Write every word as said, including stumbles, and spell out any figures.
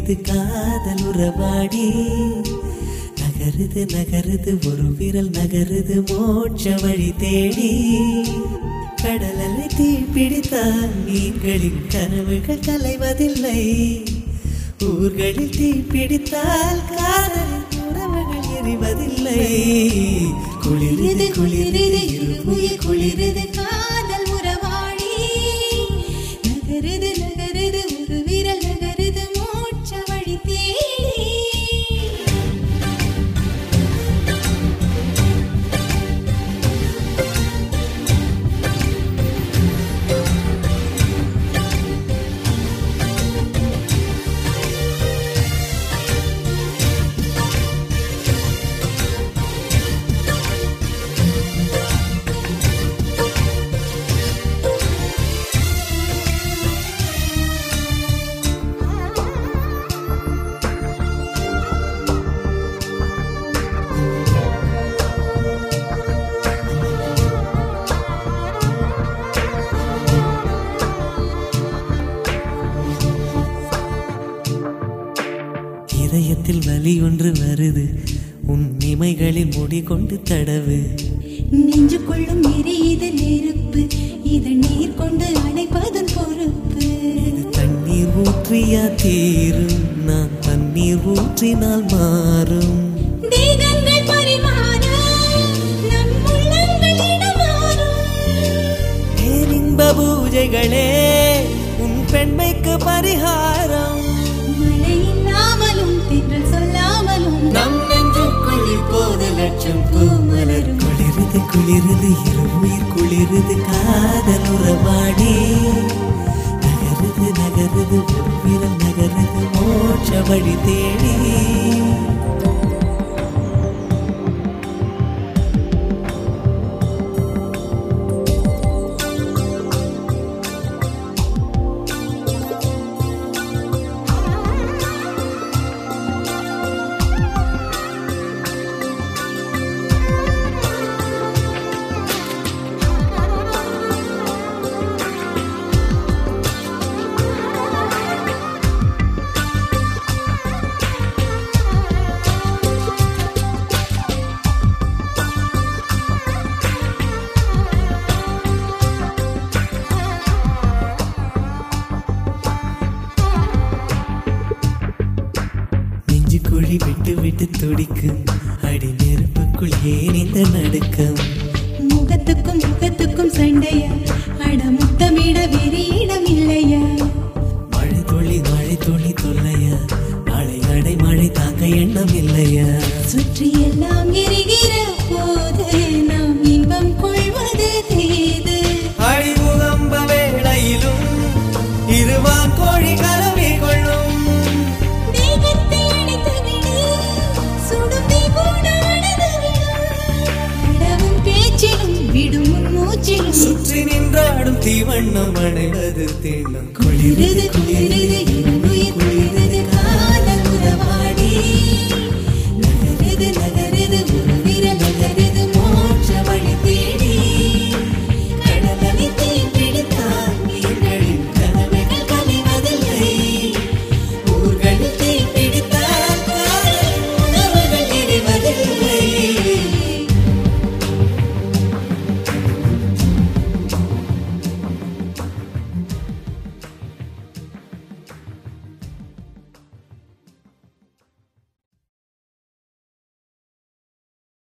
குளிருது காதல் உறவாடி நகருது நகருது ஒரு விரல் நகருது மோட்ச வழி தேடி கடலலை தீ பிடித்தால் மீன்களின் கனவுகள் கலைவதில்லை ஊர்களில் தீ பிடித்தால் காதலின் உறவுகள் எரிவதில்லை குளிருது குளிருது இருமுயிர் குளிருது காதல் உறவாடி நகருது நகருது ஒரு விரல் நகருது மோட்ச வழி தேடி இதயத்தில் வலி ஒன்று வருது உன் இமைகளில் முடி கொண்டு தடவு நெஞ்சு கொள்ளும் எரியுது நெருப்பு இது நீர் கொண்டு அணைப்பதன் பொறுப்பு இது தண்ணீர் ஊற்றியா தீரும் நான் தண்ணீர் ஊற்றினால் மாறும் தேகங்கள் பரிமாற நம் உள்ளங்கள் இடமாறும் இன்ப பூஜைகளே உன் பெண்மைக்கு பரிகாரம் மழை இல்லாமலும் தென்றல் சொல்லாமலும் நம் நெஞ்சுக்குள் இப்போது லட்சம் பூமலர் குளிருது குளிருது இருமுயிர் குளிருது காதல் உறவாடி நகருது நகருது ஒரு விரல் நகருது மோட்ச வழி தேடி குழி விட்டு விட்டு துடிக்கும் அடி நெருப்புக்குள் ஏன் இந்த நடுக்கம் முகத்துக்கும் முகத்துக்கும் சண்டையா அட முத்தமிட வேறு இடம் இல்லையா மழை துளி மழை துளி தொல்லையா மழை அடை மழை தாங்க எண்ணம் இல்லையா சுற்றி எல்லாம் எரிகிற போது நாம் இன்பம் கொள்வது தேது அழிமுகம்ப வேளையிலும் இருவான் கோழி கலவி கொள்ளும் சுற்றி நின்றாடும் தீவண்ணம் அடைவது தீண்டும் குளிருது குளிருது